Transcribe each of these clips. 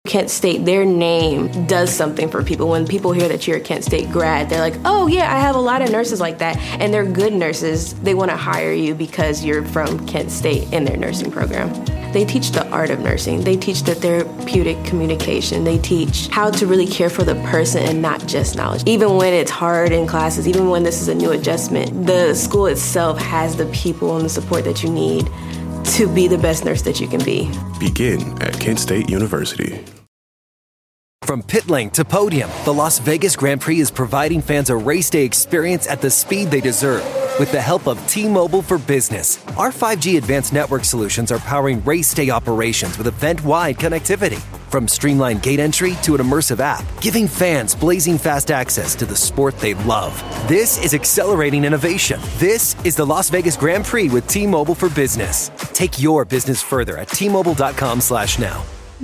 Kent State, their name does something for people. When people hear that you're a Kent State grad, they're like, oh yeah, I have a lot of nurses like that. And they're good nurses. They want to hire you because you're from Kent State in their nursing program. They teach the art of nursing. They teach the therapeutic communication. They teach how to really care for the person and not just knowledge. Even when it's hard in classes, even when this is a new adjustment, the school itself has the people and the support that you need to be the best nurse that you can be. Begin at Kent State University. From pit lane to podium, the Las Vegas Grand Prix is providing fans a race day experience at the speed they deserve. With the help of T-Mobile for Business, our 5G advanced network solutions are powering race day operations with event-wide connectivity. From streamlined gate entry to an immersive app, giving fans blazing fast access to the sport they love. This is accelerating innovation. This is the Las Vegas Grand Prix with T-Mobile for Business. Take your business further at T-Mobile.com/now.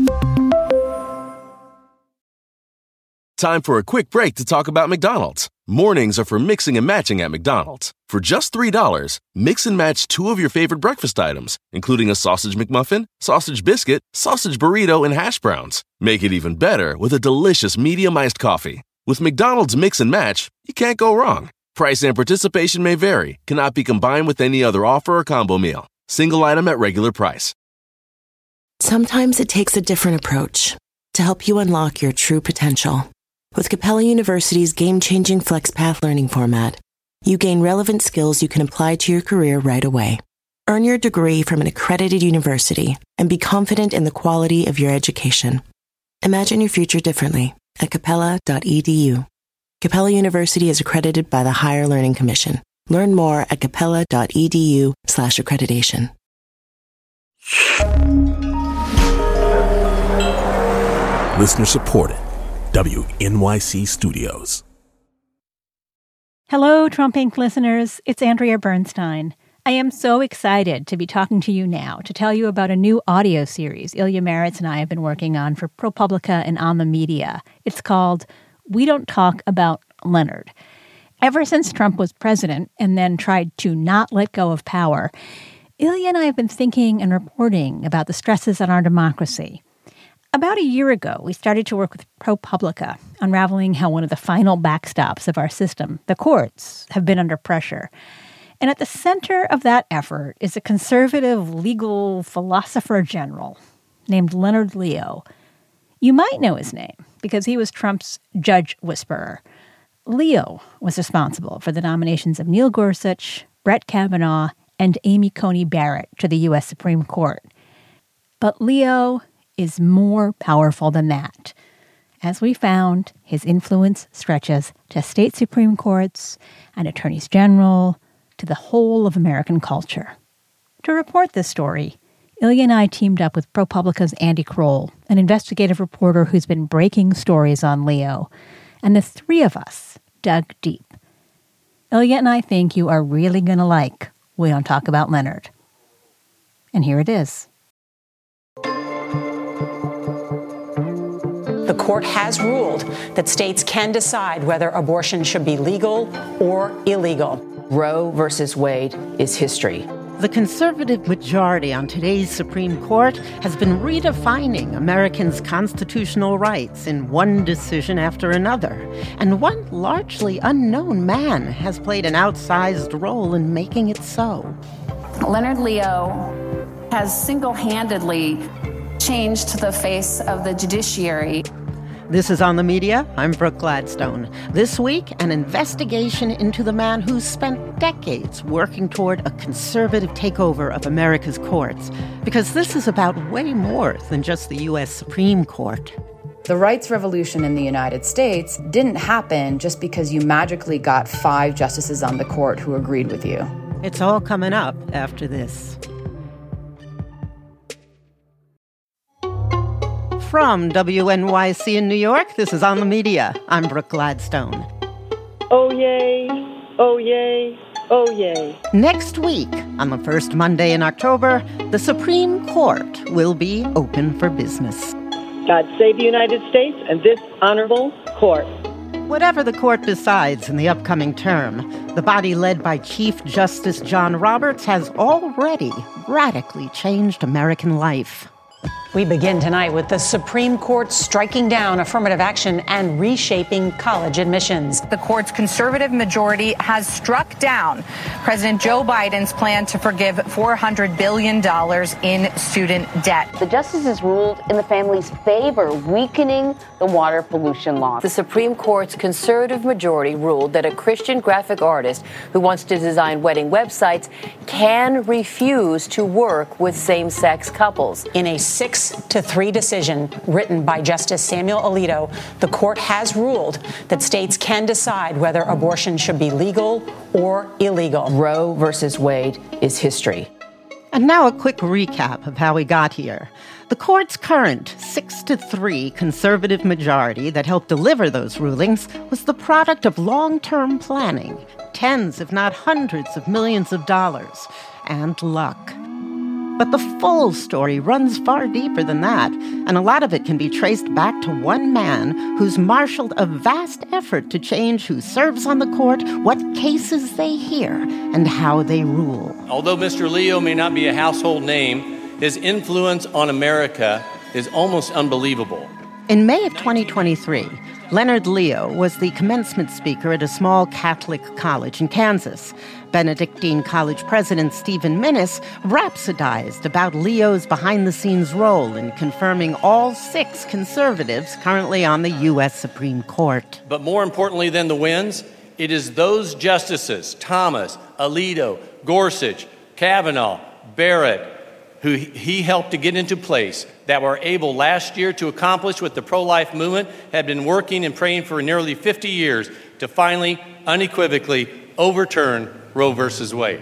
Time for a quick break to talk about McDonald's. Mornings are for mixing and matching at McDonald's. For just $3, mix and match 2 of your favorite breakfast items, including a sausage McMuffin, sausage biscuit, sausage burrito, and hash browns. Make it even better with a delicious medium iced coffee. With McDonald's Mix and Match, you can't go wrong. Price and participation may vary, cannot be combined with any other offer or combo meal. Single item at regular price. Sometimes it takes a different approach to help you unlock your true potential. With Capella University's game-changing FlexPath learning format, you gain relevant skills you can apply to your career right away. Earn your degree from an accredited university and be confident in the quality of your education. Imagine your future differently at capella.edu. Capella University is accredited by the Higher Learning Commission. Learn more at capella.edu/accreditation. Listener supported. WNYC Studios. Hello, Trump Inc. listeners. It's Andrea Bernstein. I am so excited to be talking to you now to tell you about a new audio series Ilya Marritz and I have been working on for ProPublica and On the Media. It's called We Don't Talk About Leonard. Ever since Trump was president and then tried to not let go of power, Ilya and I have been thinking and reporting about the stresses on our democracy. About a year ago, we started to work with ProPublica, unraveling how one of the final backstops of our system, the courts, have been under pressure. And at the center of that effort is a conservative legal philosopher general named Leonard Leo. You might know his name because he was Trump's judge whisperer. Leo was responsible for the nominations of Neil Gorsuch, Brett Kavanaugh, and Amy Coney Barrett to the U.S. Supreme Court. But Leo is more powerful than that. As we found, his influence stretches to state Supreme Courts and attorneys general, to the whole of American culture. To report this story, Ilya and I teamed up with ProPublica's Andy Kroll, an investigative reporter who's been breaking stories on Leo, and the three of us dug deep. Ilya and I think you are really going to like We Don't Talk About Leonard. And here it is. The court has ruled that states can decide whether abortion should be legal or illegal. Roe versus Wade is history. The conservative majority on today's Supreme Court has been redefining Americans' constitutional rights in one decision after another. And one largely unknown man has played an outsized role in making it so. Leonard Leo has single-handedly changed the face of the judiciary. This is On the Media. I'm Brooke Gladstone. This week, an investigation into the man who's spent decades working toward a conservative takeover of America's courts. Because this is about way more than just the U.S. Supreme Court. The rights revolution in the United States didn't happen just because you magically got 5 justices on the court who agreed with you. It's all coming up after this. From WNYC in New York, this is On the Media. I'm Brooke Gladstone. Oh, yay. Oh, yay. Oh, yay. Next week, on the first Monday in October, the Supreme Court will be open for business. God save the United States and this honorable court. Whatever the court decides in the upcoming term, the body led by Chief Justice John Roberts has already radically changed American life. We begin tonight with the Supreme Court striking down affirmative action and reshaping college admissions. The court's conservative majority has struck down President Joe Biden's plan to forgive $400 billion in student debt. The justices ruled in the family's favor, weakening the water pollution law. The Supreme Court's conservative majority ruled that a Christian graphic artist who wants to design wedding websites can refuse to work with same-sex couples. In a 6-3 decision written by Justice Samuel Alito, the court has ruled that states can decide whether abortion should be legal or illegal. Roe versus Wade is history. And now a quick recap of how we got here. The court's current 6-3 conservative majority that helped deliver those rulings was the product of long-term planning, tens if not hundreds of millions of dollars, and luck. But the full story runs far deeper than that, and a lot of it can be traced back to one man who's marshaled a vast effort to change who serves on the court, what cases they hear, and how they rule. Although Mr. Leo may not be a household name, his influence on America is almost unbelievable. In May of 2023, Leonard Leo was the commencement speaker at a small Catholic college in Kansas. Benedictine College President Stephen Minnis rhapsodized about Leo's behind-the-scenes role in confirming all 6 conservatives currently on the U.S. Supreme Court. But more importantly than the wins, it is those justices, Thomas, Alito, Gorsuch, Kavanaugh, Barrett, who he helped to get into place, that were able last year to accomplish what the pro-life movement had been working and praying for nearly 50 years, to finally, unequivocally overturn Roe versus Wade.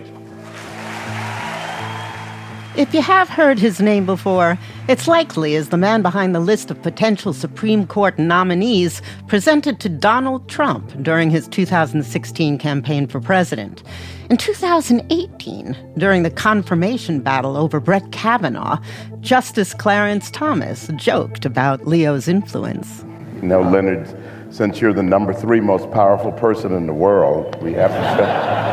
If you have heard his name before, it's likely as the man behind the list of potential Supreme Court nominees presented to Donald Trump during his 2016 campaign for president. In 2018, during the confirmation battle over Brett Kavanaugh, Justice Clarence Thomas joked about Leo's influence. You know, Leonard, since you're the number 3 most powerful person in the world, we have to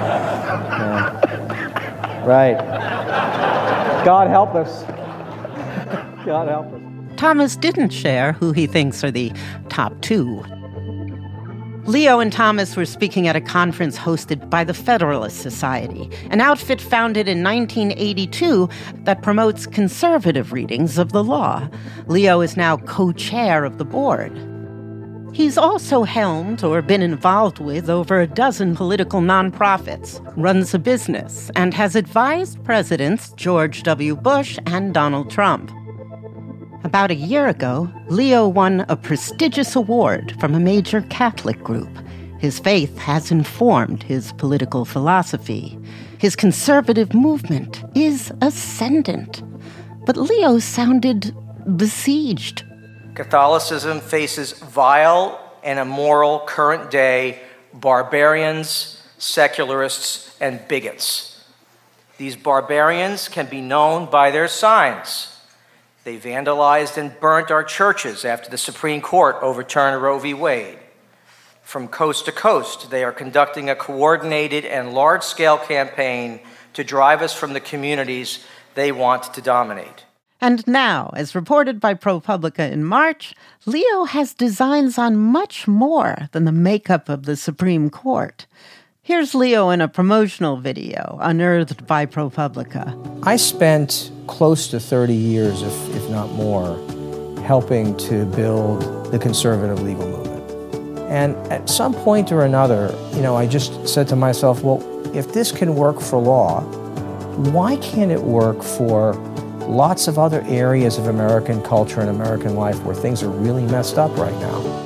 say... Right. God help us. God help us. Thomas didn't share who he thinks are the top 2. Leo and Thomas were speaking at a conference hosted by the Federalist Society, an outfit founded in 1982 that promotes conservative readings of the law. Leo is now co-chair of the board. He's also helmed or been involved with over a dozen political nonprofits, runs a business, and has advised Presidents George W. Bush and Donald Trump. About a year ago, Leo won a prestigious award from a major Catholic group. His faith has informed his political philosophy. His conservative movement is ascendant. But Leo sounded besieged. Catholicism faces vile and immoral current-day barbarians, secularists, and bigots. These barbarians can be known by their signs. They vandalized and burnt our churches after the Supreme Court overturned Roe v. Wade. From coast to coast, they are conducting a coordinated and large-scale campaign to drive us from the communities they want to dominate. And now, as reported by ProPublica in March, Leo has designs on much more than the makeup of the Supreme Court. Here's Leo in a promotional video unearthed by ProPublica. I spent close to 30 years, if not more, helping to build the conservative legal movement. And at some point or another, I just said to myself, well, if this can work for law, why can't it work for lots of other areas of American culture and American life where things are really messed up right now?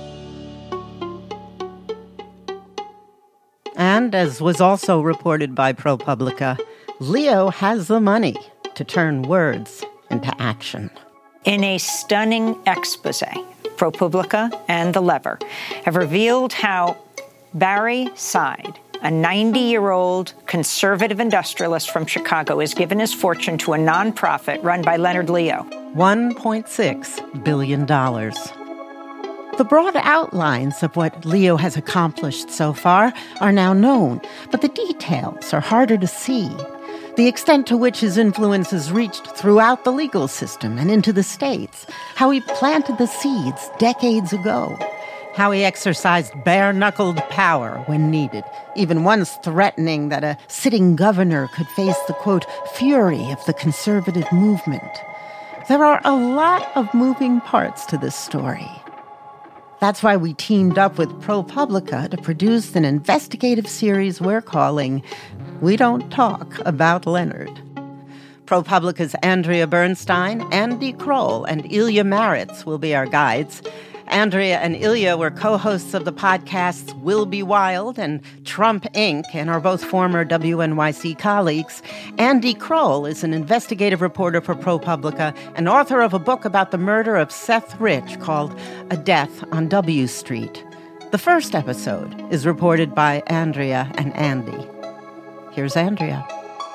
And as was also reported by ProPublica, Leo has the money to turn words into action. In a stunning expose, ProPublica and The Lever have revealed how Barry Seid, a 90-year-old conservative industrialist from Chicago, has given his fortune to a nonprofit run by Leonard Leo. $1.6 billion. The broad outlines of what Leo has accomplished so far are now known, but the details are harder to see. the extent to which his influence has reached throughout the legal system and into the states, how he planted the seeds decades ago, how he exercised bare-knuckled power when needed, even once threatening that a sitting governor could face the, quote, fury of the conservative movement. There are a lot of moving parts to this story. That's why we teamed up with ProPublica to produce an investigative series we're calling We Don't Talk About Leonard. ProPublica's Andrea Bernstein, Andy Kroll, and Ilya Maritz will be our guides. Andrea and Ilya were co-hosts of the podcasts Will Be Wild and Trump Inc. and are both former WNYC colleagues. Andy Kroll is an investigative reporter for ProPublica and author of a book about the murder of Seth Rich called A Death on W Street. The first episode is reported by Andrea and Andy. Here's Andrea.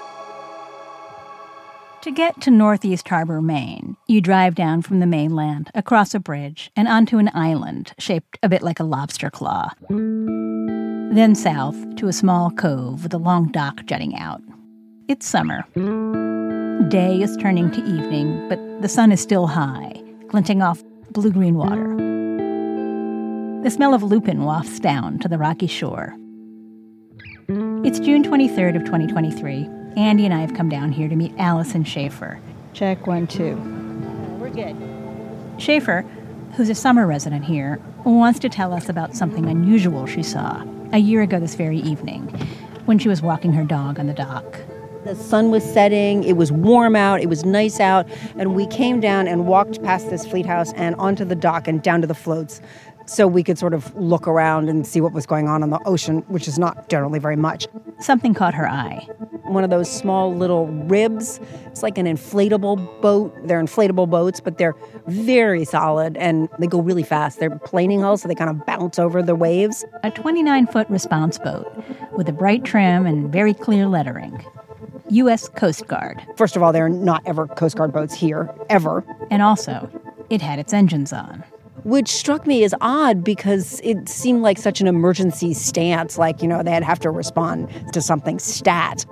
To get to Northeast Harbor, Maine, you drive down from the mainland, across a bridge, and onto an island shaped a bit like a lobster claw. Then south to a small cove with a long dock jutting out. It's summer. Day is turning to evening, but the sun is still high, glinting off blue-green water. The smell of lupin wafts down to the rocky shore. It's June 23rd of 2023. Andy and I have come down here to meet Allison Schaefer. Check 1, 2. We're good. Schaefer, who's a summer resident here, wants to tell us about something unusual she saw a year ago this very evening when she was walking her dog on the dock. The sun was setting, it was warm out, it was nice out, and we came down and walked past this Fleet House and onto the dock and down to the floats so we could sort of look around and see what was going on the ocean, which is not generally very much. Something caught her eye. One of those small little ribs. It's like an inflatable boat. They're inflatable boats, but they're very solid, and they go really fast. They're planing hulls, so they kind of bounce over the waves. A 29-foot response boat with a bright trim and very clear lettering. U.S. Coast Guard. First of all, there are not ever Coast Guard boats here, ever. And also, it had its engines on. Which struck me as odd because it seemed like such an emergency stance, like, they'd have to respond to something stat.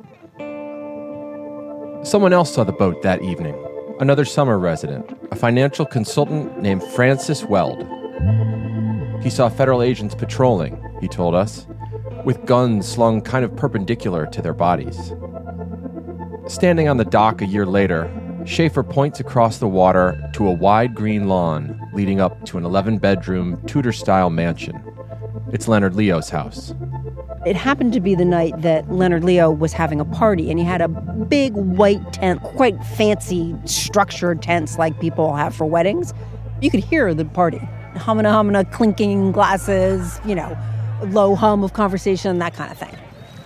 Someone else saw the boat that evening. Another summer resident, a financial consultant named Francis Weld. He saw federal agents patrolling, he told us, with guns slung kind of perpendicular to their bodies. Standing on the dock a year later, Schaefer points across the water to a wide green lawn leading up to an 11-bedroom Tudor-style mansion. It's Leonard Leo's house. It happened to be the night that Leonard Leo was having a party, and he had a big white tent, quite fancy, structured tents like people have for weddings. You could hear the party. Humana, clinking glasses, low hum of conversation, that kind of thing.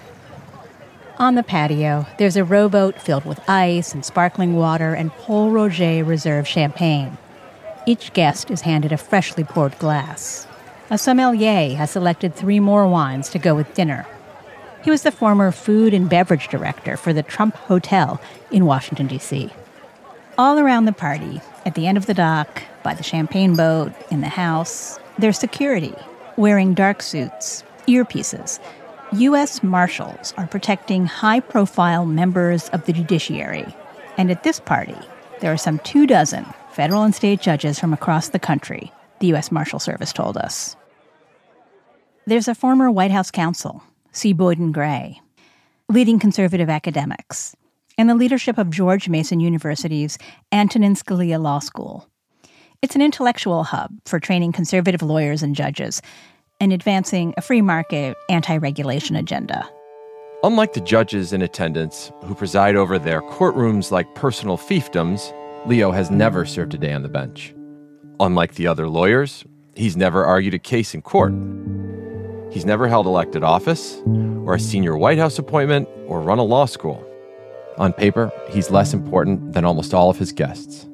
On the patio, there's a rowboat filled with ice and sparkling water and Pol Roger Reserve champagne. Each guest is handed a freshly poured glass. A sommelier has selected 3 more wines to go with dinner. He was the former food and beverage director for the Trump Hotel in Washington, D.C. All around the party, at the end of the dock, by the champagne boat, in the house, there's security, wearing dark suits, earpieces. U.S. Marshals are protecting high-profile members of the judiciary. And at this party, there are some 24 federal and state judges from across the country, the U.S. Marshal Service told us. There's a former White House counsel, C. Boyden Gray, leading conservative academics, and the leadership of George Mason University's Antonin Scalia Law School. It's an intellectual hub for training conservative lawyers and judges and advancing a free market, anti-regulation agenda. Unlike the judges in attendance who preside over their courtrooms like personal fiefdoms, Leo has never served a day on the bench. Unlike the other lawyers, he's never argued a case in court. He's never held elected office, or a senior White House appointment, or run a law school. On paper, he's less important than almost all of his guests.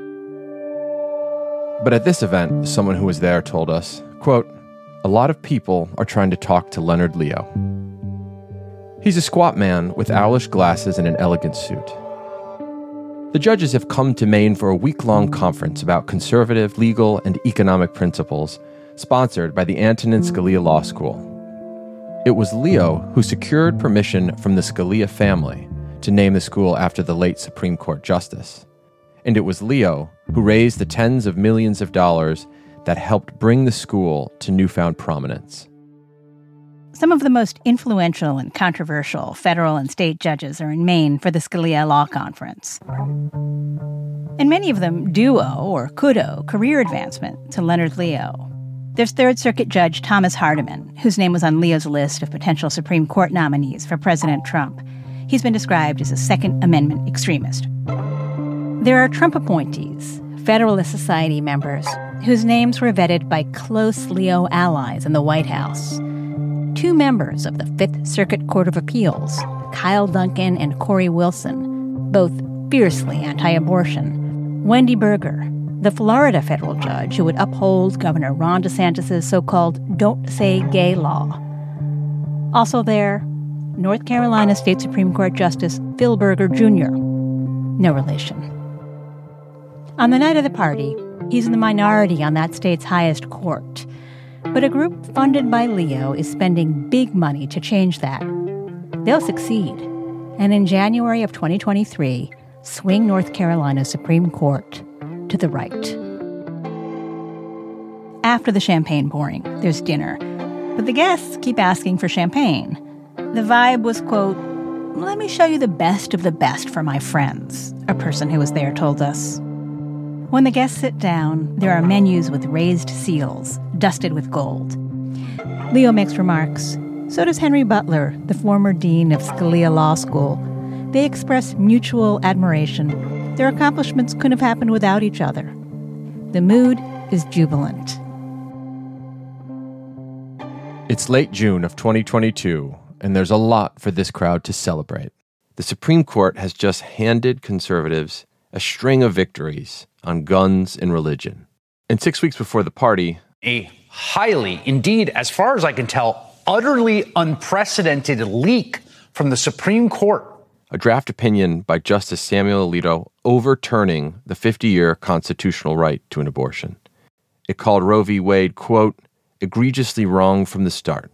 But at this event, someone who was there told us, quote, "A lot of people are trying to talk to Leonard Leo." He's a squat man with owlish glasses and an elegant suit. The judges have come to Maine for a week-long conference about conservative, legal, and economic principles, sponsored by the Antonin Scalia Law School. It was Leo who secured permission from the Scalia family to name the school after the late Supreme Court justice. And it was Leo who raised the tens of millions of dollars that helped bring the school to newfound prominence. Some of the most influential and controversial federal and state judges are in Maine for the Scalia Law Conference. And many of them do owe or could owe career advancement to Leonard Leo. There's Third Circuit Judge Thomas Hardiman, whose name was on Leo's list of potential Supreme Court nominees for President Trump. He's been described as a Second Amendment extremist. There are Trump appointees, Federalist Society members, whose names were vetted by close Leo allies in the White House. 2 members of the Fifth Circuit Court of Appeals, Kyle Duncan and Corey Wilson, both fiercely anti-abortion. Wendy Berger, the Florida federal judge who would uphold Governor Ron DeSantis' so-called Don't Say Gay law. Also there, North Carolina State Supreme Court Justice Phil Berger Jr., no relation. On the night of the party, he's in the minority on that state's highest court. But a group funded by Leo is spending big money to change that. They'll succeed. And in January of 2023, swing North Carolina's Supreme Court to the right. After the champagne pouring, there's dinner. But the guests keep asking for champagne. The vibe was, quote, "Let me show you the best of the best for my friends," a person who was there told us. When the guests sit down, there are menus with raised seals, dusted with gold. Leo makes remarks. So does Henry Butler, the former dean of Scalia Law School. They express mutual admiration. Their accomplishments couldn't have happened without each other. The mood is jubilant. It's late June of 2022, and there's a lot for this crowd to celebrate. The Supreme Court has just handed conservatives a string of victories on guns and religion. And 6 weeks before the party, a highly, indeed, as far as I can tell, utterly unprecedented leak from the Supreme Court. A draft opinion by Justice Samuel Alito overturning the 50-year constitutional right to an abortion. It called Roe v. Wade, quote, egregiously wrong from the start.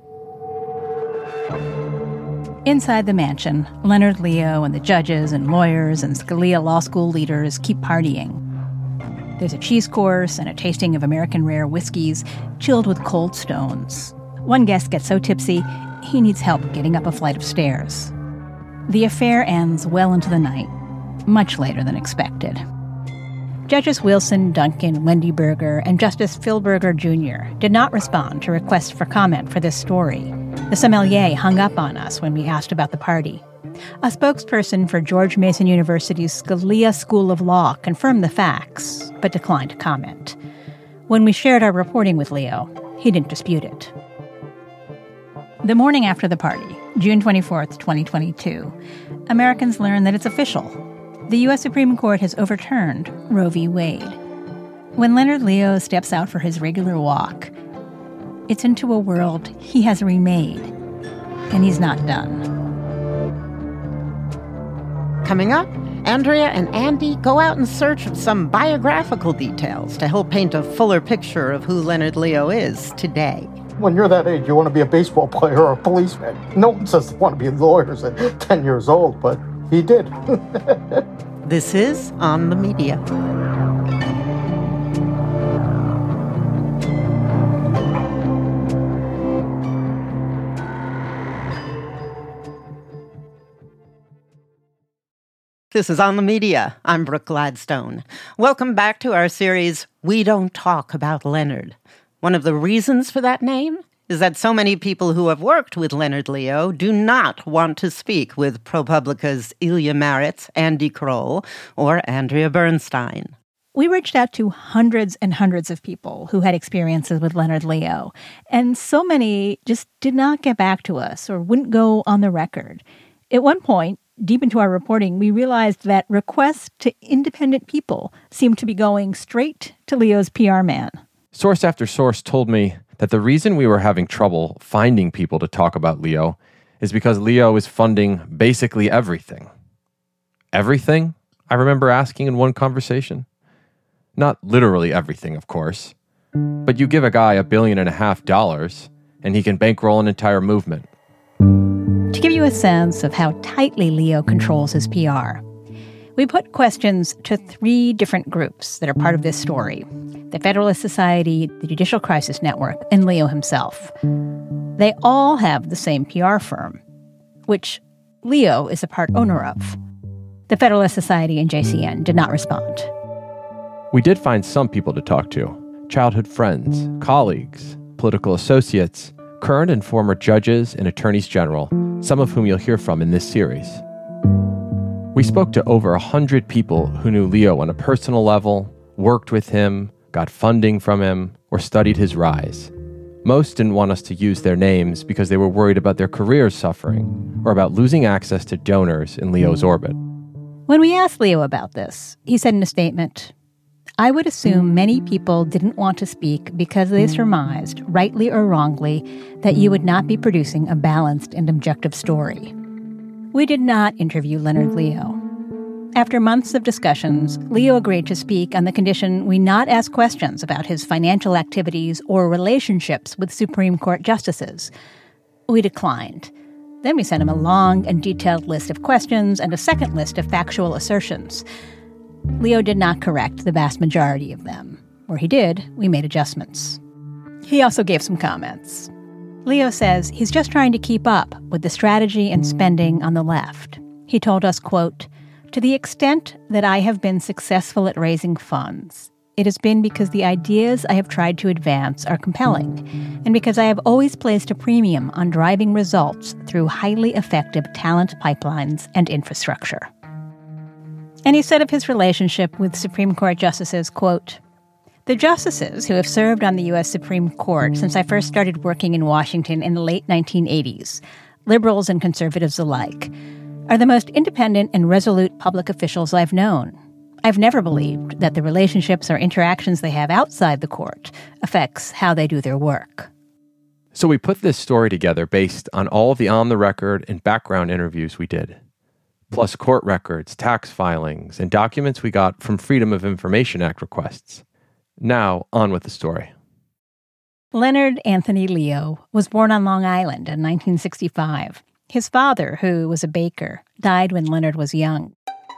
Inside the mansion, Leonard Leo and the judges and lawyers and Scalia Law School leaders keep partying. There's a cheese course and a tasting of American rare whiskeys, chilled with cold stones. One guest gets so tipsy, he needs help getting up a flight of stairs. The affair ends well into the night, much later than expected. Judges Wilson, Duncan, Wendy Berger, and Justice Phil Berger Jr. did not respond to requests for comment for this story. The sommelier hung up on us when we asked about the party. A spokesperson for George Mason University's Scalia School of Law confirmed the facts, but declined to comment. When we shared our reporting with Leo, he didn't dispute it. The morning after the party, June 24th, 2022, Americans learn that it's official. The U.S. Supreme Court has overturned Roe v. Wade. When Leonard Leo steps out for his regular walk, it's into a world he has remade, and he's not done. Coming up, Andrea and Andy go out in search of some biographical details to help paint a fuller picture of who Leonard Leo is today. When you're that age, you want to be a baseball player or a policeman. No one says they want to be lawyers at 10 years old, but he did. This is On the Media. This is On the Media. I'm Brooke Gladstone. Welcome back to our series, We Don't Talk About Leonard. One of the reasons for that name is that so many people who have worked with Leonard Leo do not want to speak with ProPublica's Ilya Marritz, Andy Kroll, or Andrea Bernstein. We reached out to hundreds and hundreds of people who had experiences with Leonard Leo, and so many just did not get back to us or wouldn't go on the record. At one point, deep into our reporting, we realized that requests to independent people seemed to be going straight to Leo's PR man. Source after source told me that the reason we were having trouble finding people to talk about Leo is because Leo is funding basically everything. Everything? I remember asking in one conversation. Not literally everything, of course. But you give a guy $1.5 billion and he can bankroll an entire movement. To give you a sense of how tightly Leo controls his PR, we put questions to 3 different groups that are part of this story: the Federalist Society, the Judicial Crisis Network, and Leo himself. They all have the same PR firm, which Leo is a part owner of. The Federalist Society and JCN did not respond. We did find some people to talk to: childhood friends, colleagues, political associates, current and former judges and attorneys general, some of whom you'll hear from in this series. We spoke to over 100 people who knew Leo on a personal level, worked with him, got funding from him, or studied his rise. Most didn't want us to use their names because they were worried about their careers suffering or about losing access to donors in Leo's orbit. When we asked Leo about this, he said in a statement, "I would assume many people didn't want to speak because they surmised, rightly or wrongly, that you would not be producing a balanced and objective story." We did not interview Leonard Leo. After months of discussions, Leo agreed to speak on the condition we not ask questions about his financial activities or relationships with Supreme Court justices. We declined. Then we sent him a long and detailed list of questions and a second list of factual assertions. Leo did not correct the vast majority of them. Where he did, we made adjustments. He also gave some comments. Leo says he's just trying to keep up with the strategy and spending on the left. He told us, quote, "To the extent that I have been successful at raising funds, it has been because the ideas I have tried to advance are compelling, and because I have always placed a premium on driving results through highly effective talent pipelines and infrastructure." And he said of his relationship with Supreme Court justices, quote, "The justices who have served on the U.S. Supreme Court since I first started working in Washington in the late 1980s, liberals and conservatives alike, are the most independent and resolute public officials I've known. I've never believed that the relationships or interactions they have outside the court affects how they do their work." So we put this story together based on all of the on-the-record and background interviews we did, plus court records, tax filings, and documents we got from Freedom of Information Act requests. Now, on with the story. Leonard Anthony Leo was born on Long Island in 1965. His father, who was a baker, died when Leonard was young.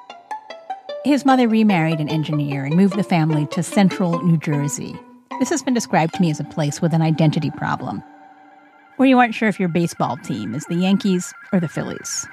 His mother remarried an engineer and moved the family to central New Jersey. This has been described to me as a place with an identity problem, where you aren't sure if your baseball team is the Yankees or the Phillies.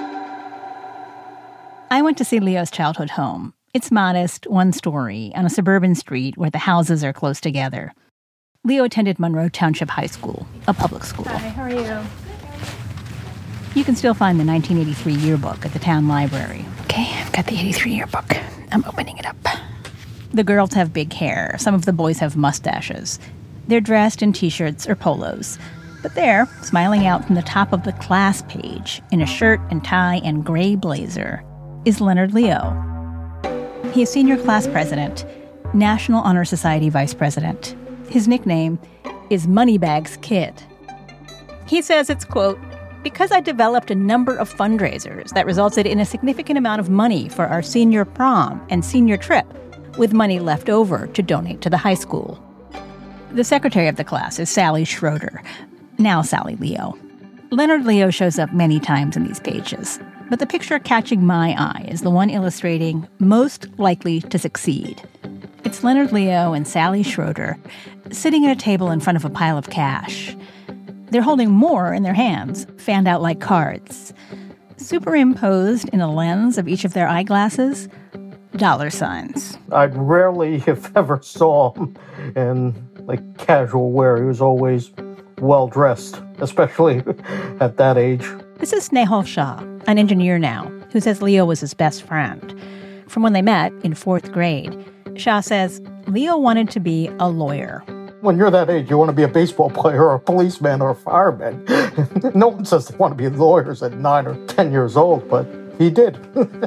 I went to see Leo's childhood home. It's modest, one story, on a suburban street where the houses are close together. Leo attended Monroe Township High School, a public school. Hi, how are you? You can still find the 1983 yearbook at the town library. Okay, I've got the 83 yearbook. I'm opening it up. The girls have big hair. Some of the boys have mustaches. They're dressed in T-shirts or polos. But there, smiling out from the top of the class page, in a shirt and tie and gray blazer, is Leonard Leo. He is senior class president, National Honor Society vice president. His nickname is Moneybags Kid. He says it's, quote, "Because I developed a number of fundraisers that resulted in a significant amount of money for our senior prom and senior trip, with money left over to donate to the high school." The secretary of the class is Sally Schroeder, now Sally Leo. Leonard Leo shows up many times in these pages, but the picture catching my eye is the one illustrating most likely to succeed. It's Leonard Leo and Sally Schroeder sitting at a table in front of a pile of cash. They're holding more in their hands, fanned out like cards. Superimposed in a lens of each of their eyeglasses, dollar signs. I rarely, if ever, saw him in casual wear. He was always well-dressed, especially at that age. This is Snehal Shah, an engineer now, who says Leo was his best friend. From when they met in 4th grade, Shah says Leo wanted to be a lawyer. When you're that age, you want to be a baseball player or a policeman or a fireman. No one says they want to be lawyers at 9 or 10 years old, but he did.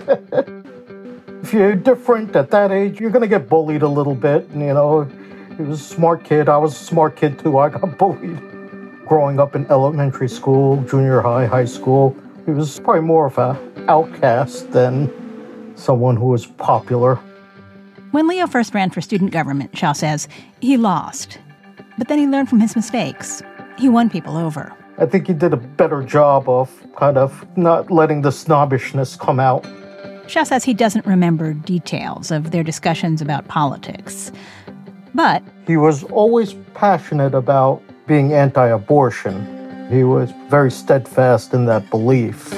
If you're different at that age, you're going to get bullied a little bit. And, he was a smart kid. I was a smart kid, too. I got bullied. Growing up in elementary school, junior high, high school, he was probably more of an outcast than someone who was popular. When Leo first ran for student government, Shah says, he lost. But then he learned from his mistakes. He won people over. I think he did a better job of kind of not letting the snobbishness come out. Shah says he doesn't remember details of their discussions about politics. But he was always passionate about being anti-abortion. He was very steadfast in that belief.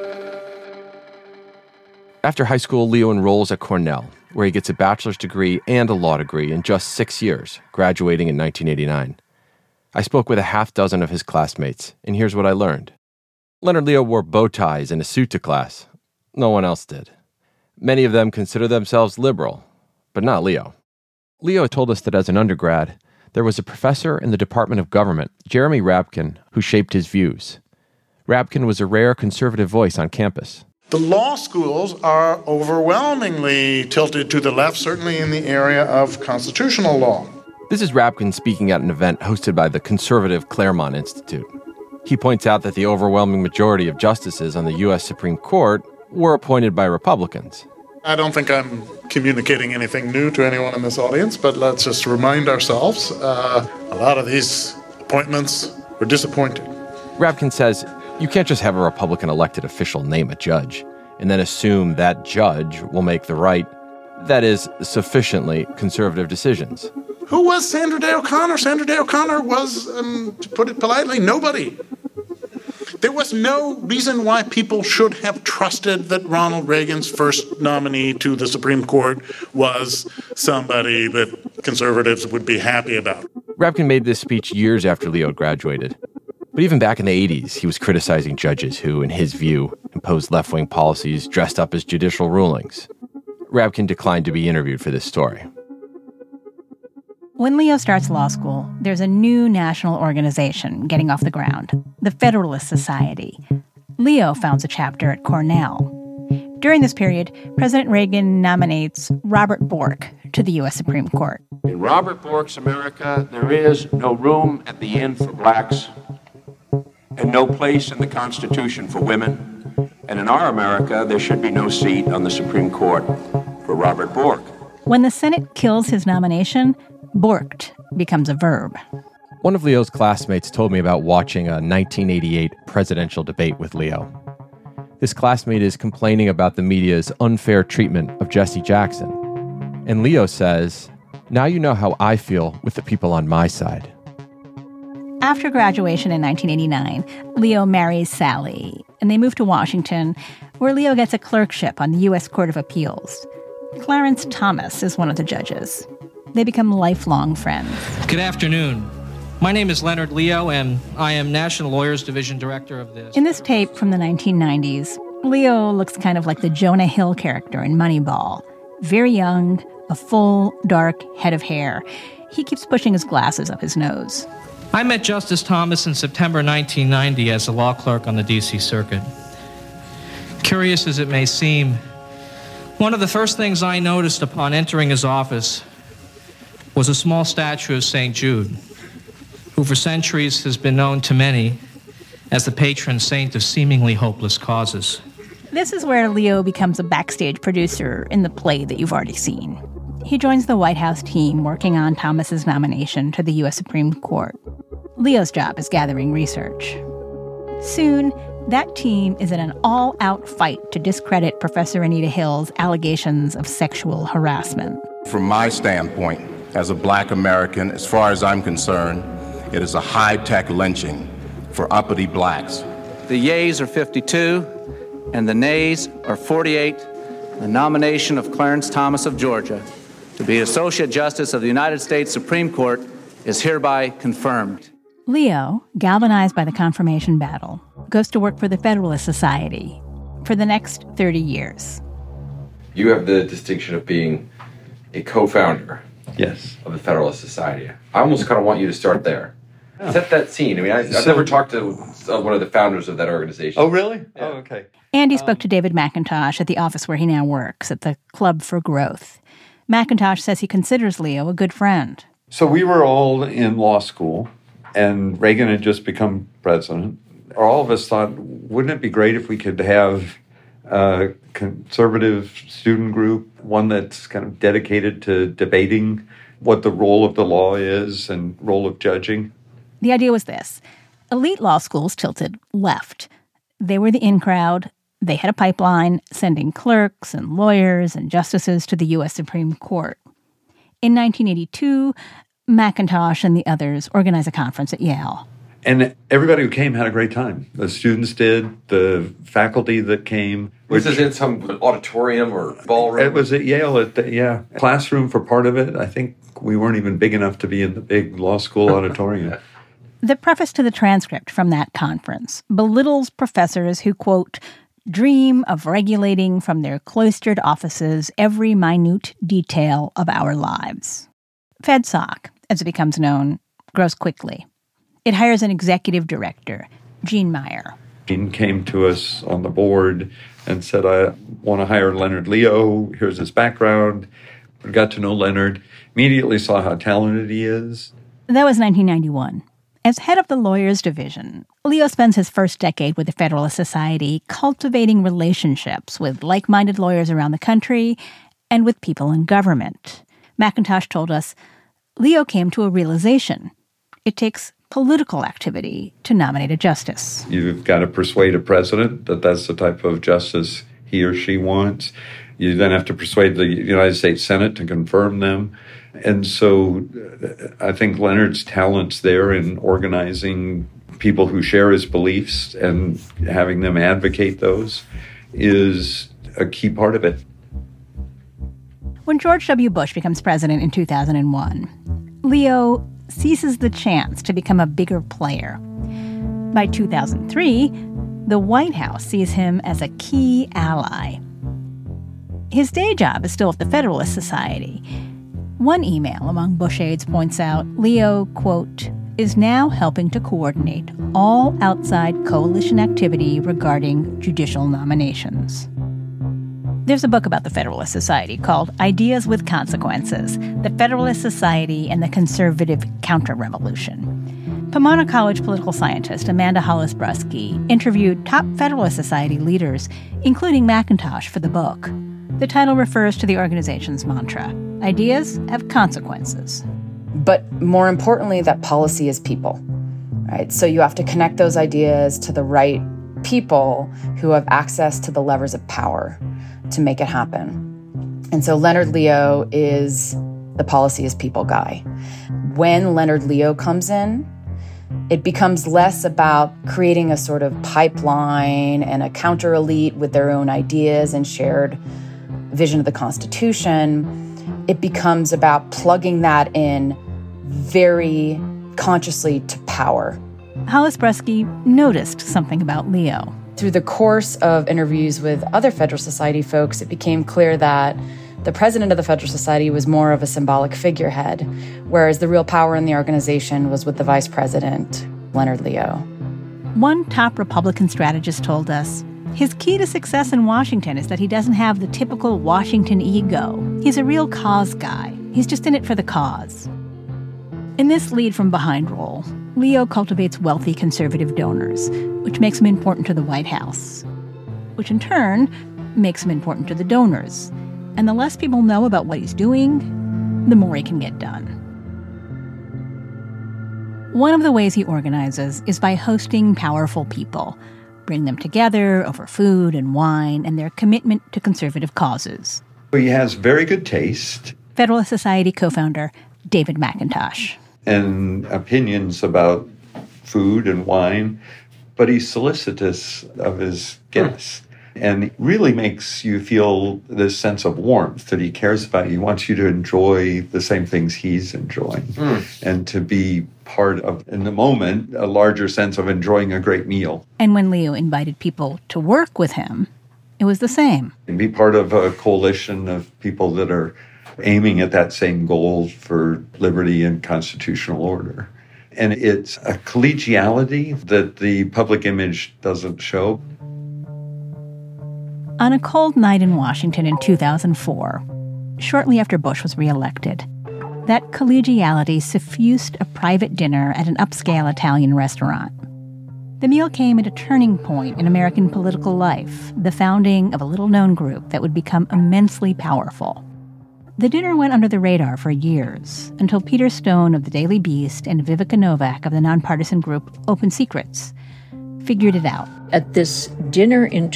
After high school, Leo enrolls at Cornell, where he gets a bachelor's degree and a law degree in just 6 years, graduating in 1989. I spoke with a half dozen of his classmates, and here's what I learned. Leonard Leo wore bow ties and a suit to class. No one else did. Many of them consider themselves liberal, but not Leo. Leo told us that as an undergrad, there was a professor in the Department of Government, Jeremy Rabkin, who shaped his views. Rabkin was a rare conservative voice on campus. The law schools are overwhelmingly tilted to the left, certainly in the area of constitutional law. This is Rabkin speaking at an event hosted by the conservative Claremont Institute. He points out that the overwhelming majority of justices on the U.S. Supreme Court were appointed by Republicans. I don't think I'm communicating anything new to anyone in this audience, but let's just remind ourselves, a lot of these appointments were disappointing. Rabkin says, you can't just have a Republican elected official name a judge and then assume that judge will make the right, that is, sufficiently conservative decisions. Who was Sandra Day O'Connor? Sandra Day O'Connor was, to put it politely, nobody. There was no reason why people should have trusted that Ronald Reagan's first nominee to the Supreme Court was somebody that conservatives would be happy about. Rabkin made this speech years after Leo graduated. But even back in the 80s, he was criticizing judges who, in his view, imposed left-wing policies dressed up as judicial rulings. Rabkin declined to be interviewed for this story. When Leo starts law school, there's a new national organization getting off the ground, the Federalist Society. Leo founds a chapter at Cornell. During this period, President Reagan nominates Robert Bork to the U.S. Supreme Court. In Robert Bork's America, there is no room at the inn for blacks and no place in the Constitution for women. And in our America, there should be no seat on the Supreme Court for Robert Bork. When the Senate kills his nomination, borked becomes a verb. One of Leo's classmates told me about watching a 1988 presidential debate with Leo. This classmate is complaining about the media's unfair treatment of Jesse Jackson. And Leo says, now you know how I feel with the people on my side. After graduation in 1989, Leo marries Sally, and they move to Washington, where Leo gets a clerkship on the U.S. Court of Appeals. Clarence Thomas is one of the judges. They become lifelong friends. Good afternoon. My name is Leonard Leo, and I am National Lawyers Division Director of the... In this tape from the 1990s, Leo looks kind of like the Jonah Hill character in Moneyball. Very young, a full, dark head of hair. He keeps pushing his glasses up his nose. I met Justice Thomas in September 1990 as a law clerk on the D.C. Circuit. Curious as it may seem, one of the first things I noticed upon entering his office was a small statue of St. Jude, who for centuries has been known to many as the patron saint of seemingly hopeless causes. This is where Leo becomes a backstage producer in the play that you've already seen. He joins the White House team working on Thomas's nomination to the U.S. Supreme Court. Leo's job is gathering research. Soon, that team is in an all-out fight to discredit Professor Anita Hill's allegations of sexual harassment. From my standpoint, as a black American, as far as I'm concerned, it is a high-tech lynching for uppity blacks. The yeas are 52, and the nays are 48. The nomination of Clarence Thomas of Georgia to be Associate Justice of the United States Supreme Court is hereby confirmed. Leo, galvanized by the confirmation battle, goes to work for the Federalist Society for the next 30 years. You have the distinction of being a co-founder of the Federalist Society. I almost kind of want you to start there. Set that scene. I mean, I've never talked to one of the founders of that organization. Oh, really? Yeah. Oh, okay. Andy spoke to David McIntosh at the office where he now works, at the Club for Growth. McIntosh says he considers Leo a good friend. So we were all in law school, and Reagan had just become president. All of us thought, wouldn't it be great if we could have a conservative student group, one that's kind of dedicated to debating what the role of the law is and role of judging? The idea was this. Elite law schools tilted left. They were the in crowd. They had a pipeline sending clerks and lawyers and justices to the U.S. Supreme Court. In 1982, McIntosh and the others organized a conference at Yale. And everybody who came had a great time. The students did, the faculty that came. Was this in some auditorium or ballroom? It was at Yale, classroom for part of it. I think we weren't even big enough to be in the big law school auditorium. The preface to the transcript from that conference belittles professors who, quote, dream of regulating from their cloistered offices every minute detail of our lives. FedSoc, as it becomes known, grows quickly. It hires an executive director, Gene Meyer. Gene came to us on the board and said, I want to hire Leonard Leo. Here's his background. We got to know Leonard, immediately saw how talented he is. That was 1991. As head of the Lawyers Division, Leo spends his first decade with the Federalist Society cultivating relationships with like-minded lawyers around the country and with people in government. McIntosh told us, Leo came to a realization. It takes political activity to nominate a justice. You've got to persuade a president that that's the type of justice he or she wants. You then have to persuade the United States Senate to confirm them. And so I think Leonard's talents there in organizing people who share his beliefs and having them advocate those is a key part of it. When George W. Bush becomes president in 2001, Leo seizes the chance to become a bigger player. By 2003, the White House sees him as a key ally. His day job is still at the Federalist Society. One email among Bush aides points out Leo, quote, is now helping to coordinate all outside coalition activity regarding judicial nominations. There's a book about the Federalist Society called Ideas with Consequences, The Federalist Society and the Conservative Counter-Revolution. Pomona College political scientist Amanda Hollis-Brusky interviewed top Federalist Society leaders, including McIntosh, for the book. The title refers to the organization's mantra, ideas have consequences. But more importantly, that policy is people, right? So you have to connect those ideas to the right people who have access to the levers of power to make it happen. And so Leonard Leo is the policy is people guy. When Leonard Leo comes in, it becomes less about creating a sort of pipeline and a counter elite with their own ideas and shared vision of the Constitution. It becomes about plugging that in very consciously to power. Hollis-Brusky noticed something about Leo. Through the course of interviews with other Federalist Society folks, it became clear that the president of the Federalist Society was more of a symbolic figurehead, whereas the real power in the organization was with the vice president, Leonard Leo. One top Republican strategist told us, his key to success in Washington is that he doesn't have the typical Washington ego. He's a real cause guy. He's just in it for the cause. In this lead from behind role, Leo cultivates wealthy conservative donors, which makes him important to the White House, which in turn makes him important to the donors. And the less people know about what he's doing, the more he can get done. One of the ways he organizes is by hosting powerful people, bring them together over food and wine and their commitment to conservative causes. He has very good taste. Federalist Society co-founder David McIntosh. And opinions about food and wine, but he's solicitous of his guests. And it really makes you feel this sense of warmth that he cares about you. He wants you to enjoy the same things he's enjoying and to be part of, in the moment, a larger sense of enjoying a great meal. And when Leo invited people to work with him, it was the same. And be part of a coalition of people that are aiming at that same goal for liberty and constitutional order. And it's a collegiality that the public image doesn't show. On a cold night in Washington in 2004, shortly after Bush was reelected, that collegiality suffused a private dinner at an upscale Italian restaurant. The meal came at a turning point in American political life, the founding of a little-known group that would become immensely powerful, The dinner went under the radar for years, until Peter Stone of the Daily Beast and Vivica Novak of the nonpartisan group Open Secrets figured it out. At this dinner in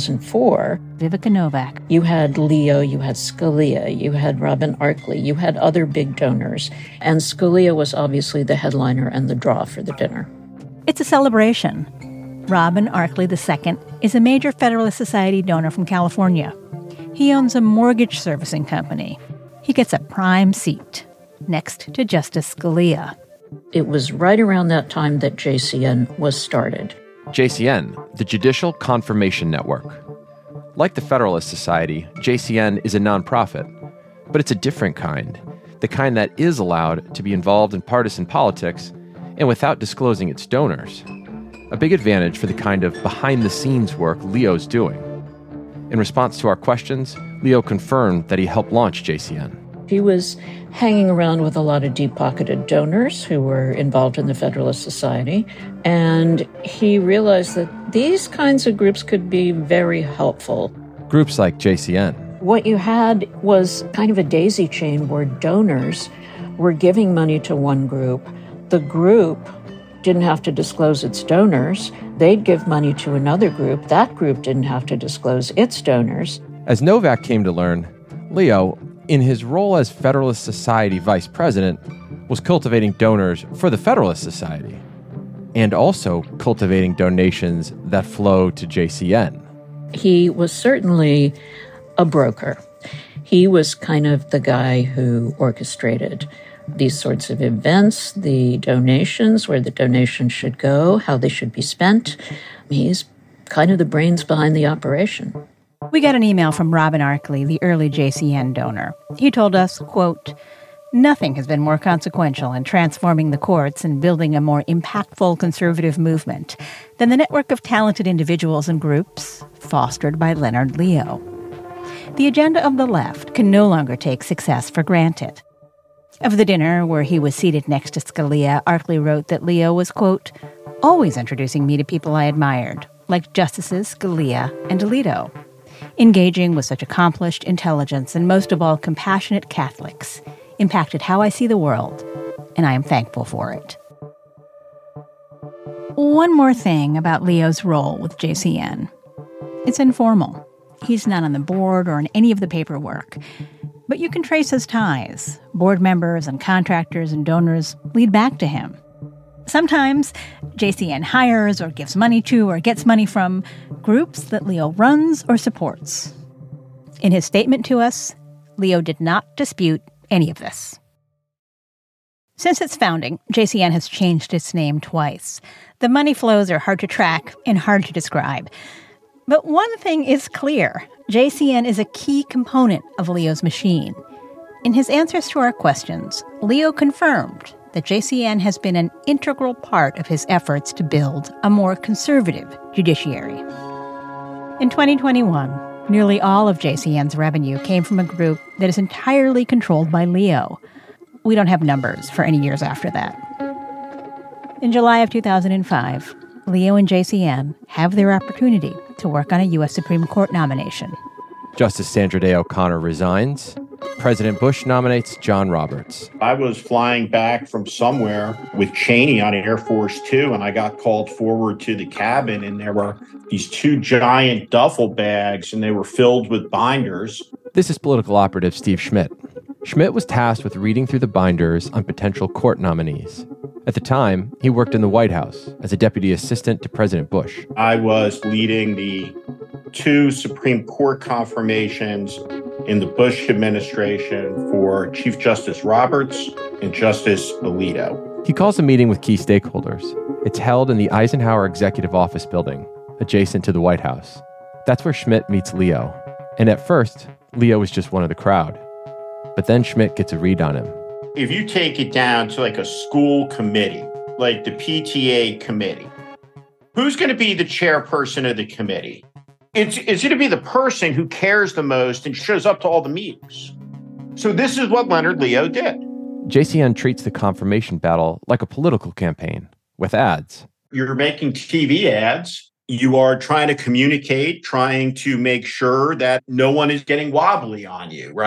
2004, Vivica Novak, you had Leo, you had Scalia, you had Robin Arkley, you had other big donors, and Scalia was obviously the headliner and the draw for the dinner. It's a celebration. Robin Arkley II is a major Federalist Society donor from California. He owns a mortgage servicing company. He gets a prime seat next to Justice Scalia. It was right around that time that JCN was started. JCN, the Judicial Confirmation Network. Like the Federalist Society, JCN is a nonprofit, but it's a different kind, the kind that is allowed to be involved in partisan politics and without disclosing its donors. A big advantage for the kind of behind-the-scenes work Leo's doing. In response to our questions, Leo confirmed that he helped launch JCN. He was hanging around with a lot of deep-pocketed donors who were involved in the Federalist Society, and he realized that these kinds of groups could be very helpful. Groups like JCN. What you had was kind of a daisy chain where donors were giving money to one group. The group didn't have to disclose its donors. They'd give money to another group. That group didn't have to disclose its donors. As Novak came to learn, Leo, in his role as Federalist Society vice president, was cultivating donors for the Federalist Society and also cultivating donations that flow to JCN. He was certainly a broker. He was kind of the guy who orchestrated these sorts of events, the donations, where the donations should go, how they should be spent. He's kind of the brains behind the operation. We got an email from Robin Arkley, the early JCN donor. He told us, quote, "Nothing has been more consequential in transforming the courts and building a more impactful conservative movement than the network of talented individuals and groups fostered by Leonard Leo. The agenda of the left can no longer take success for granted." Of the dinner, where he was seated next to Scalia, Arkley wrote that Leo was, quote, "always introducing me to people I admired, like Justices Scalia and Alito. Engaging with such accomplished intelligence and most of all compassionate Catholics impacted how I see the world, and I am thankful for it." One more thing about Leo's role with JCN. It's informal. He's not on the board or in any of the paperwork. But you can trace his ties. Board members and contractors and donors lead back to him. Sometimes JCN hires or gives money to or gets money from groups that Leo runs or supports. In his statement to us, Leo did not dispute any of this. Since its founding, JCN has changed its name twice. The money flows are hard to track and hard to describe. But one thing is clear. JCN is a key component of Leo's machine. In his answers to our questions, Leo confirmed that JCN has been an integral part of his efforts to build a more conservative judiciary. In 2021, nearly all of JCN's revenue came from a group that is entirely controlled by Leo. We don't have numbers for any years after that. In July of 2005, Leo and JCN have their opportunity to work on a U.S. Supreme Court nomination. Justice Sandra Day O'Connor resigns. President Bush nominates John Roberts. I was flying back from somewhere with Cheney on Air Force Two, and I got called forward to the cabin, and there were these two giant duffel bags, and they were filled with binders. This is political operative Steve Schmidt. Schmidt was tasked with reading through the binders on potential court nominees. At the time, he worked in the White House as a deputy assistant to President Bush. I was leading the two Supreme Court confirmations in the Bush administration for Chief Justice Roberts and Justice Alito. He calls a meeting with key stakeholders. It's held in the Eisenhower Executive Office building, adjacent to the White House. That's where Schmidt meets Leo. And at first, Leo was just one of the crowd. But then Schmidt gets a read on him. If you take it down to like a school committee, like the PTA committee, who's going to be the chairperson of the committee? It's going to be the person who cares the most and shows up to all the meetings. So this is what Leonard Leo did. JCN treats the confirmation battle like a political campaign, with ads. You're making TV ads. You are trying to communicate, trying to make sure that no one is getting wobbly on you, right?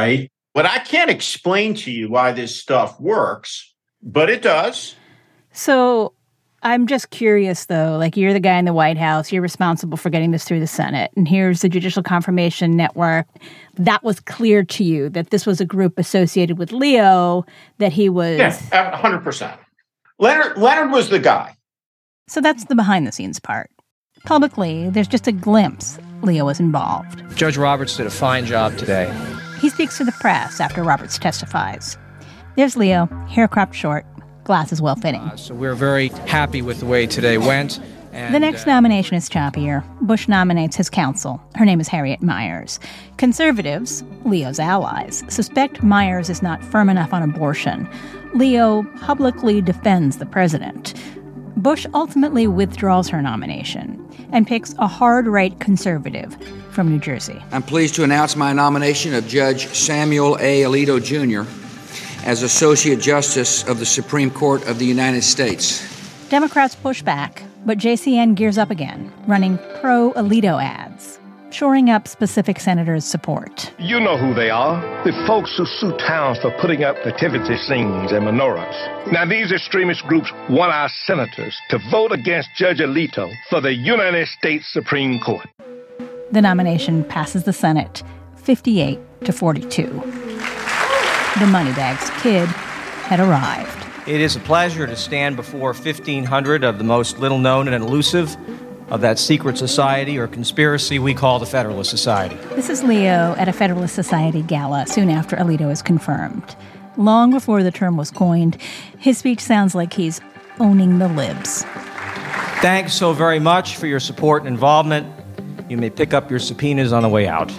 But I can't explain to you why this stuff works, but it does. So I'm just curious, though, like you're the guy in the White House, you're responsible for getting this through the Senate, and here's the Judicial Confirmation Network. That was clear to you that this was a group associated with Leo, that he was... Yeah, 100%. Leonard was the guy. So that's the behind-the-scenes part. Publicly, there's just a glimpse Leo was involved. Judge Roberts did a fine job today. He speaks to the press after Roberts testifies. There's Leo, hair cropped short, glasses well-fitting. So we're very happy with the way today went. And, the next nomination is choppier. Bush nominates his counsel. Her name is Harriet Miers. Conservatives, Leo's allies, suspect Miers is not firm enough on abortion. Leo publicly defends the president. Bush ultimately withdraws her nomination and picks a hard-right conservative from New Jersey. I'm pleased to announce my nomination of Judge Samuel A. Alito, Jr. as Associate Justice of the Supreme Court of the United States. Democrats push back, but JCN gears up again, running pro-Alito ads, shoring up specific senators' support. You know who they are, the folks who sue towns for putting up nativity scenes and menorahs. Now, these extremist groups want our senators to vote against Judge Alito for the United States Supreme Court. The nomination passes the Senate 58-42. The Moneybags Kid had arrived. It is a pleasure to stand before 1,500 of the most little-known and elusive of that secret society or conspiracy we call the Federalist Society. This is Leo at a Federalist Society gala soon after Alito is confirmed. Long before the term was coined, his speech sounds like he's owning the libs. Thanks so very much for your support and involvement. You may pick up your subpoenas on the way out.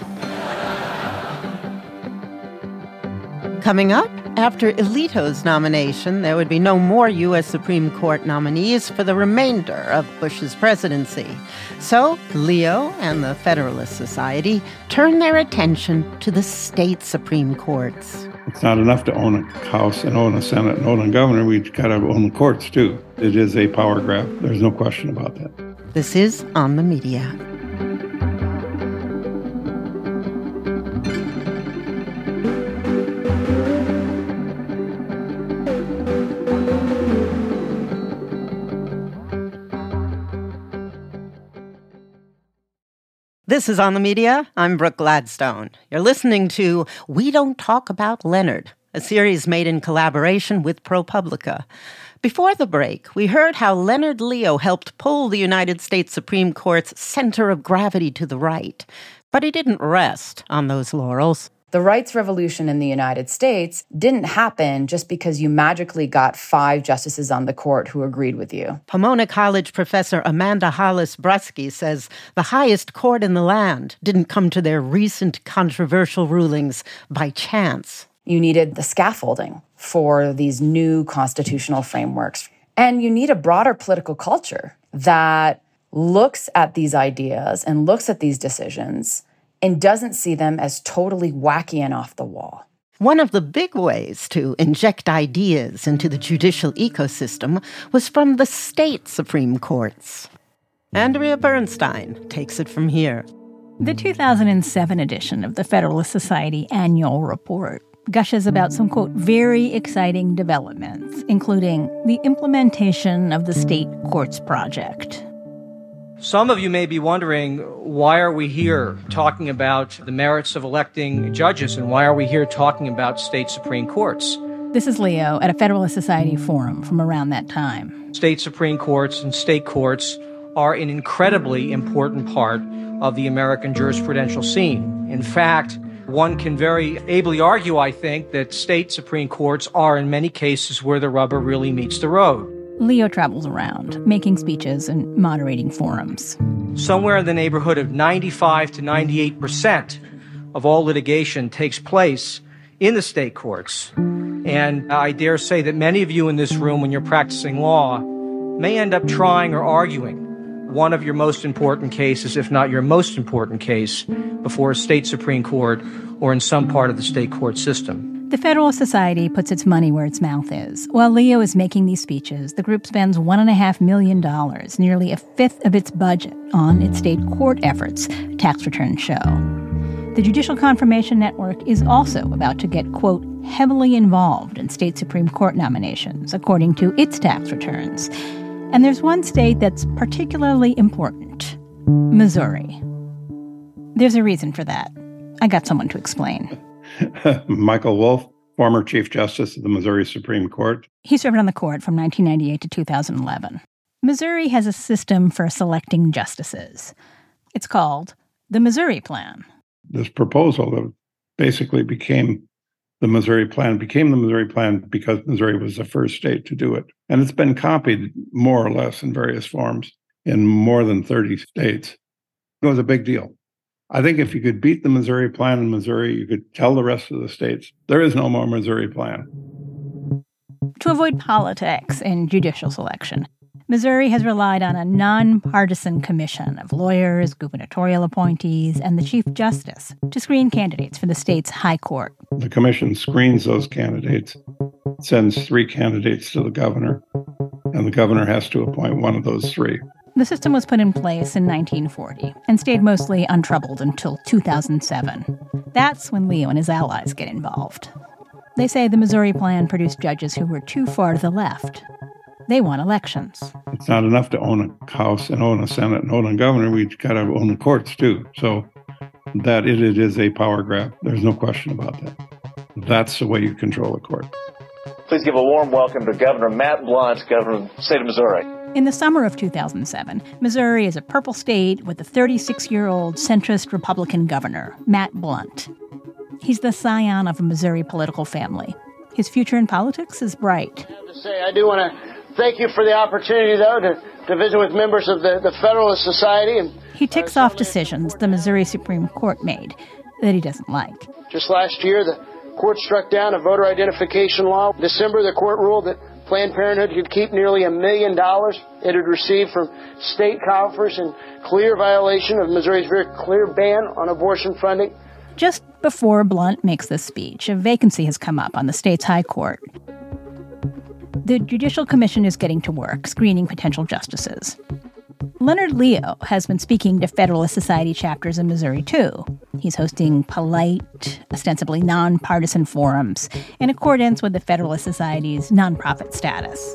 Coming up, after Alito's nomination, there would be no more U.S. Supreme Court nominees for the remainder of Bush's presidency. So Leo and the Federalist Society turn their attention to the state Supreme Courts. It's not enough to own a House and own a Senate and own a governor. We've got to own the courts, too. It is a power grab. There's no question about that. This is On the Media. This is On the Media. I'm Brooke Gladstone. You're listening to We Don't Talk About Leonard, a series made in collaboration with ProPublica. Before the break, we heard how Leonard Leo helped pull the United States Supreme Court's center of gravity to the right. But he didn't rest on those laurels. The rights revolution in the United States didn't happen just because you magically got 5 justices on the court who agreed with you. Pomona College professor Amanda Hollis-Brusky says the highest court in the land didn't come to their recent controversial rulings by chance. You needed the scaffolding for these new constitutional frameworks. And you need a broader political culture that looks at these ideas and looks at these decisions and doesn't see them as totally wacky and off the wall. One of the big ways to inject ideas into the judicial ecosystem was from the state Supreme Courts. Andrea Bernstein takes it from here. The 2007 edition of the Federalist Society Annual Report gushes about some, quote, very exciting developments, including the implementation of the State Courts Project. Some of you may be wondering, why are we here talking about the merits of electing judges, and why are we here talking about state Supreme Courts? This is Leo at a Federalist Society forum from around that time. State Supreme Courts and state courts are an incredibly important part of the American jurisprudential scene. In fact, one can very ably argue, I think, that state Supreme Courts are in many cases where the rubber really meets the road. Leo travels around, making speeches and moderating forums. Somewhere in the neighborhood of 95 to 98% of all litigation takes place in the state courts. And I dare say that many of you in this room, when you're practicing law, may end up trying or arguing one of your most important cases, if not your most important case, before a state Supreme Court or in some part of the state court system. The Federalist Society puts its money where its mouth is. While Leo is making these speeches, the group spends $1.5 million, nearly a fifth of its budget, on its state court efforts, tax returns show. The Judicial Confirmation Network is also about to get, quote, heavily involved in state Supreme Court nominations, according to its tax returns. And there's one state that's particularly important, Missouri. There's a reason for that. I got someone to explain. Michael Wolff, former Chief Justice of the Missouri Supreme Court. He served on the court from 1998 to 2011. Missouri has a system for selecting justices. It's called the Missouri Plan. This proposal that basically became the Missouri Plan because Missouri was the first state to do it. And it's been copied more or less in various forms in more than 30 states. It was a big deal. I think if you could beat the Missouri Plan in Missouri, you could tell the rest of the states, there is no more Missouri Plan. To avoid politics in judicial selection, Missouri has relied on a nonpartisan commission of lawyers, gubernatorial appointees, and the Chief Justice to screen candidates for the state's high court. The commission screens those candidates, sends 3 candidates to the governor, and the governor has to appoint one of those 3. The system was put in place in 1940 and stayed mostly untroubled until 2007. That's when Leo and his allies get involved. They say the Missouri Plan produced judges who were too far to the left. They won elections. It's not enough to own a House and own a Senate and own a governor. We've got to own the courts, too. So that it is a power grab. There's no question about that. That's the way you control a court. Please give a warm welcome to Governor Matt Blunt, Governor of the state of Missouri. In the summer of 2007, Missouri is a purple state with a 36-year-old centrist Republican governor, Matt Blunt. He's the scion of a Missouri political family. His future in politics is bright. I do want to thank you for the opportunity, though, to visit with members of the Federalist Society. He ticks off decisions the Missouri Supreme Court made that he doesn't like. Just last year, the court struck down a voter identification law. In December, the court ruled that Planned Parenthood could keep nearly $1 million it had received from state coffers in clear violation of Missouri's very clear ban on abortion funding. Just before Blunt makes this speech, a vacancy has come up on the state's high court. The Judicial Commission is getting to work, screening potential justices. Leonard Leo has been speaking to Federalist Society chapters in Missouri, too. He's hosting polite, ostensibly nonpartisan forums in accordance with the Federalist Society's nonprofit status.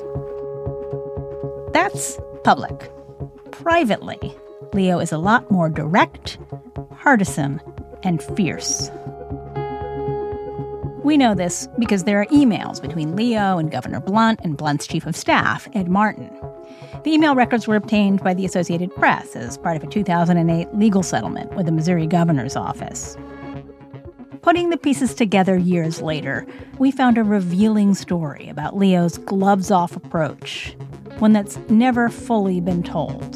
That's public. Privately, Leo is a lot more direct, partisan, and fierce. We know this because there are emails between Leo and Governor Blunt and Blunt's chief of staff, Ed Martin. The email records were obtained by the Associated Press as part of a 2008 legal settlement with the Missouri governor's office. Putting the pieces together years later, we found a revealing story about Leo's gloves-off approach, one that's never fully been told.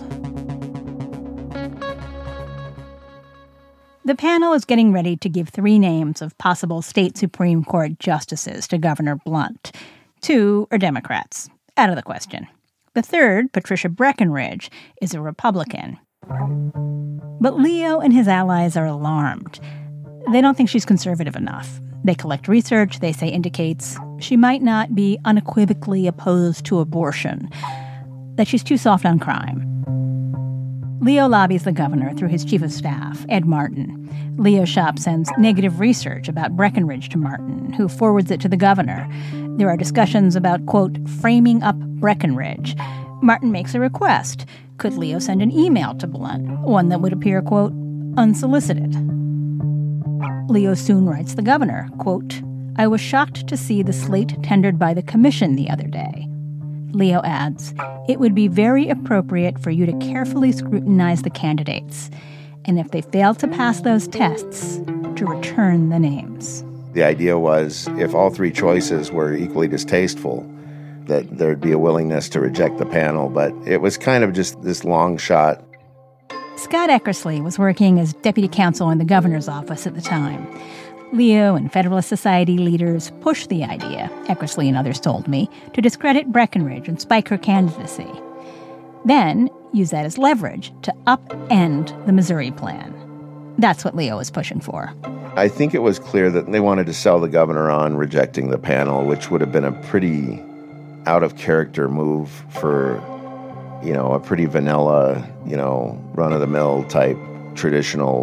The panel is getting ready to give 3 names of possible state Supreme Court justices to Governor Blunt. 2 are Democrats. Out of the question. The third, Patricia Breckinridge, is a Republican. But Leo and his allies are alarmed. They don't think she's conservative enough. They collect research they say indicates she might not be unequivocally opposed to abortion, that she's too soft on crime. Leo lobbies the governor through his chief of staff, Ed Martin. Leo Shop sends negative research about Breckinridge to Martin, who forwards it to the governor. There are discussions about, quote, framing up Breckinridge. Martin makes a request. Could Leo send an email to Blunt, one that would appear, quote, unsolicited? Leo soon writes the governor, quote, I was shocked to see the slate tendered by the commission the other day. Leo adds, it would be very appropriate for you to carefully scrutinize the candidates, and if they fail to pass those tests, to return the names. The idea was if all 3 choices were equally distasteful, that there'd be a willingness to reject the panel, but it was kind of just this long shot. Scott Eckersley was working as deputy counsel in the governor's office at the time. Leo and Federalist Society leaders pushed the idea, Eckersley and others told me, to discredit Breckinridge and spike her candidacy. Then use that as leverage to upend the Missouri Plan. That's what Leo was pushing for. I think it was clear that they wanted to sell the governor on rejecting the panel, which would have been a pretty out-of-character move for, a pretty vanilla, run-of-the-mill type traditional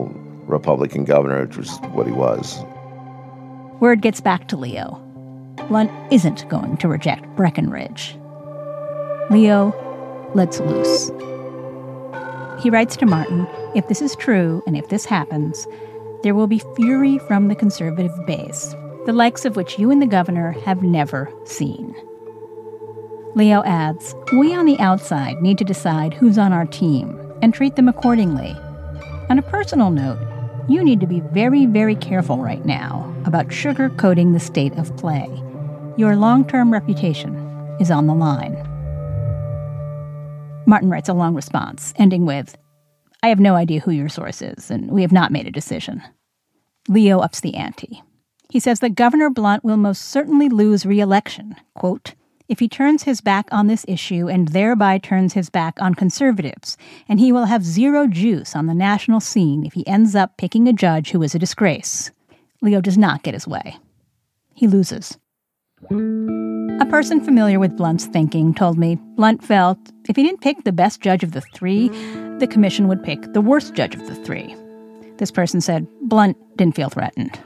Republican governor, which was what he was. Word gets back to Leo. Blunt isn't going to reject Breckinridge. Leo lets loose. He writes to Martin, if this is true and if this happens, there will be fury from the conservative base, the likes of which you and the governor have never seen. Leo adds, we on the outside need to decide who's on our team and treat them accordingly. On a personal note, you need to be very, very careful right now about sugarcoating the state of play. Your long-term reputation is on the line. Martin writes a long response, ending with, I have no idea who your source is, and we have not made a decision. Leo ups the ante. He says that Governor Blunt will most certainly lose re-election, quote, if he turns his back on this issue and thereby turns his back on conservatives, and he will have zero juice on the national scene if he ends up picking a judge who is a disgrace. Leo does not get his way. He loses. A person familiar with Blunt's thinking told me Blunt felt if he didn't pick the best judge of the three, the commission would pick the worst judge of the three. This person said Blunt didn't feel threatened.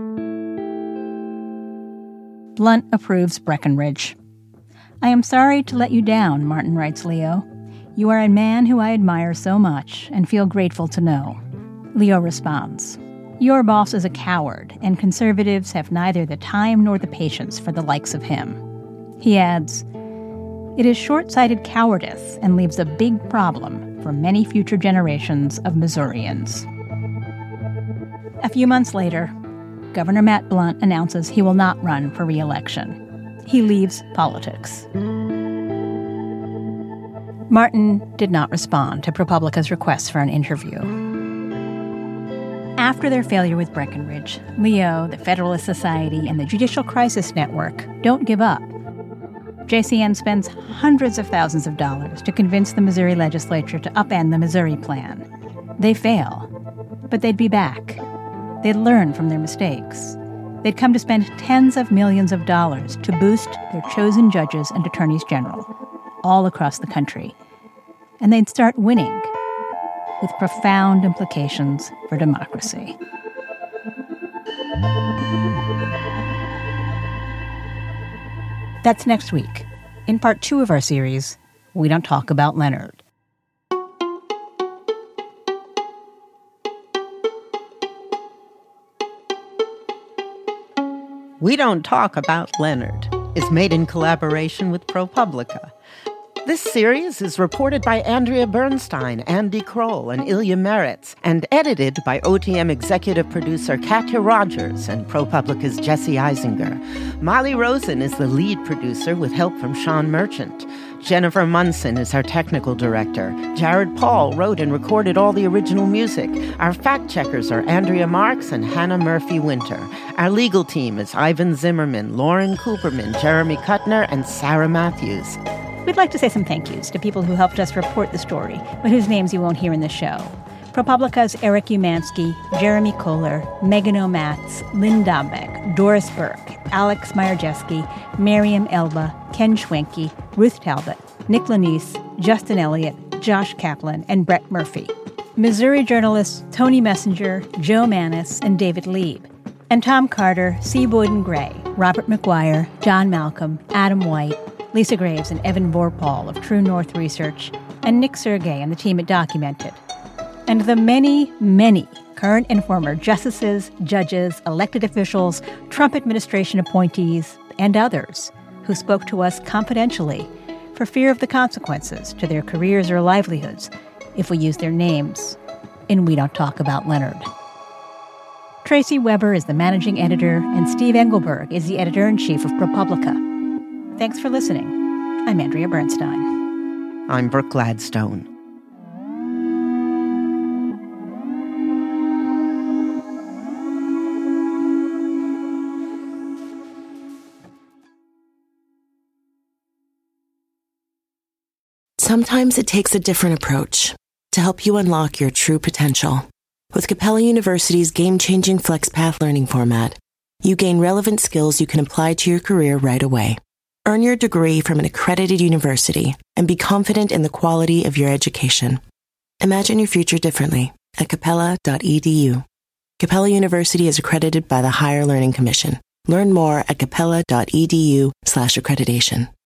Blunt approves Breckinridge. I am sorry to let you down, Martin writes Leo. You are a man who I admire so much and feel grateful to know. Leo responds, your boss is a coward, and conservatives have neither the time nor the patience for the likes of him. He adds, it is short-sighted cowardice and leaves a big problem for many future generations of Missourians. A few months later, Governor Matt Blunt announces he will not run for re-election. He leaves politics. Martin did not respond to ProPublica's request for an interview. After their failure with Breckinridge, Leo, the Federalist Society, and the Judicial Crisis Network don't give up. JCN spends hundreds of thousands of dollars to convince the Missouri legislature to upend the Missouri Plan. They fail, but they'd be back. They'd learn from their mistakes. They'd come to spend tens of millions of dollars to boost their chosen judges and attorneys general all across the country. And they'd start winning, with profound implications for democracy. That's next week, in part 2 of our series, We Don't Talk About Leonard. We Don't Talk About Leonard is made in collaboration with ProPublica. This series is reported by Andrea Bernstein, Andy Kroll, and Ilya Meritz, and edited by OTM executive producer Katya Rogers and ProPublica's Jesse Eisinger. Molly Rosen is the lead producer with help from Sean Merchant. Jennifer Munson is our technical director. Jared Paul wrote and recorded all the original music. Our fact-checkers are Andrea Marks and Hannah Murphy-Winter. Our legal team is Ivan Zimmerman, Lauren Cooperman, Jeremy Kuttner, and Sarah Matthews. We'd like to say some thank yous to people who helped us report the story, but whose names you won't hear in the show. ProPublica's Eric Umansky, Jeremy Kohler, Megan O'Matz, Lynn Dombeck, Doris Burke, Alex Myerjeski, Miriam Elba, Ken Schwenke, Ruth Talbot, Nick Lanise, Justin Elliott, Josh Kaplan, and Brett Murphy. Missouri journalists Tony Messenger, Joe Manis, and David Lieb. And Tom Carter, C. Boyden Gray, Robert McGuire, John Malcolm, Adam White, Lisa Graves and Evan Vorpahl of True North Research, and Nick Sergey and the team at Documented. And the many, many current and former justices, judges, elected officials, Trump administration appointees, and others who spoke to us confidentially for fear of the consequences to their careers or livelihoods if we use their names and We Don't Talk About Leonard. Tracy Weber is the managing editor, and Steve Engelberg is the editor-in-chief of ProPublica. Thanks for listening. I'm Andrea Bernstein. I'm Brooke Gladstone. Sometimes it takes a different approach to help you unlock your true potential. With Capella University's game-changing FlexPath learning format, you gain relevant skills you can apply to your career right away. Earn your degree from an accredited university and be confident in the quality of your education. Imagine your future differently at capella.edu. Capella University is accredited by the Higher Learning Commission. Learn more at capella.edu/accreditation.